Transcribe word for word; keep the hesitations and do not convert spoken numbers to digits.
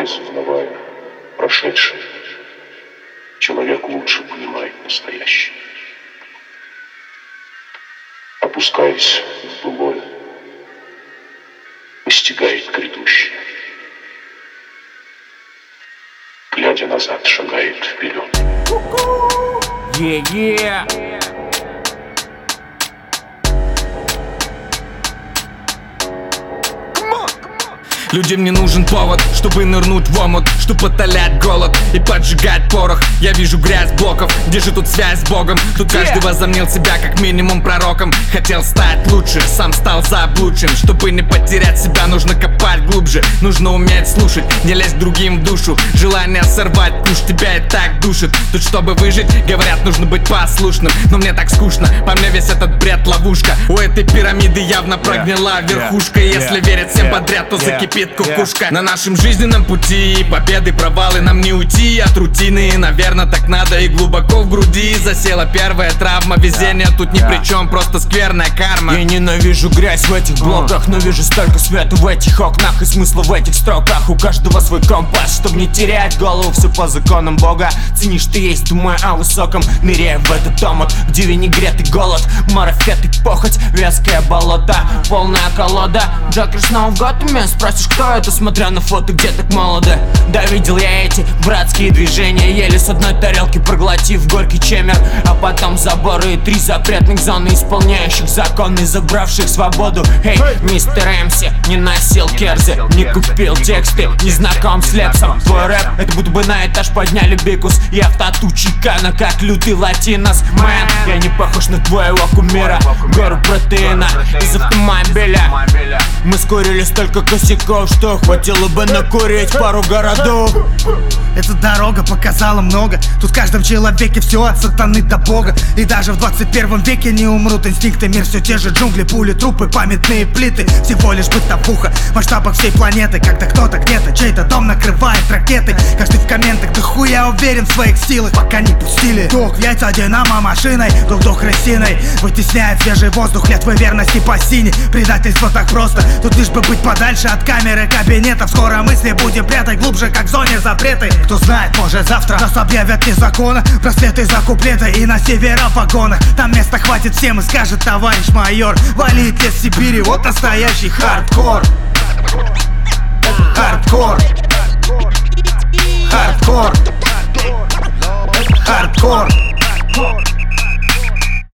Вспоминая, сознавая прошедшее, человек лучше понимает настоящее. Опускаясь в былое, постигает грядущее. Глядя назад, шагает вперед. Yeah, yeah. Людям не нужен повод, чтобы нырнуть в омут, чтобы утолять голод и поджигать порох. Я вижу грязь блоков, где же тут связь с Богом? Тут каждый возомнил себя как минимум пророком. Хотел стать лучше, сам стал заблудшим. Чтобы не потерять себя, нужно копать глубже. Нужно уметь слушать, не лезть другим в душу. Желание сорвать куш тебя и так душит. Тут чтобы выжить, говорят, нужно быть послушным. Но мне так скучно, по мне весь этот бред ловушка. У этой пирамиды явно прогнила верхушка. Если верить всем подряд, то закипит кукушка. На нашем жизненном пути победы, провалы, нам не уйти от рутины. Наверное, так надо, и глубоко в груди засела первая травма. Везение тут ни при чем, просто скверная карма. Я ненавижу грязь в этих блоках, но вижу столько света в этих окнах и смысла в этих строках. У каждого свой компас, чтобы не терять голову, все по законам Бога. Ценишь ты есть, думая о высоком, ныряя в этот омут, где винегрет и голод, марафет и похоть, вязкое болото, полная колода. Джокер снова в Готэме, спросишь, кто это, смотря на фото, где так молодо. Да, видел я эти братские движения, еле с одной тарелки проглотив горький чемер. А потом заборы и три запретных зоны, исполняющих законы, забравших свободу. Эй, мистер Эмси не носил керзы, не купил тексты, не знаком с Лепсом. Твой рэп, это будто бы на этаж подняли бикус. Я в тату чекана, как лютый латинос. Мэн, я не похож на твоего кумира. Гору протеина из автомобиля. Мы скурили столько косяков, что хватило бы накурить пару городов. Эта дорога показала много. Тут в каждом человеке все от сатаны до бога. И даже в двадцать первом веке не умрут инстинкты. Мир все те же джунгли, пули, трупы, памятные плиты. Всего лишь бытовуха в масштабах всей планеты. Когда кто-то где-то чей-то дом накрывает ракетой. Каждый в комментах, да хуй я уверен в своих силах. Пока не пустили дух в яйца динамо машиной, дух дух крысиной вытесняет свежий воздух, клятвы верности по сине. Предательство так просто, тут лишь бы быть подальше от камеры кабинетов. Скоро мысли будем прятать глубже, как в зоне запреты. Кто знает, может завтра нас объявят незаконно. Браслеты за куплеты и на севера в вагонах. Там места хватит всем, и скажет товарищ майор: валит лес Сибири, вот настоящий хардкор. Хардкор. Хардкор. Хардкор.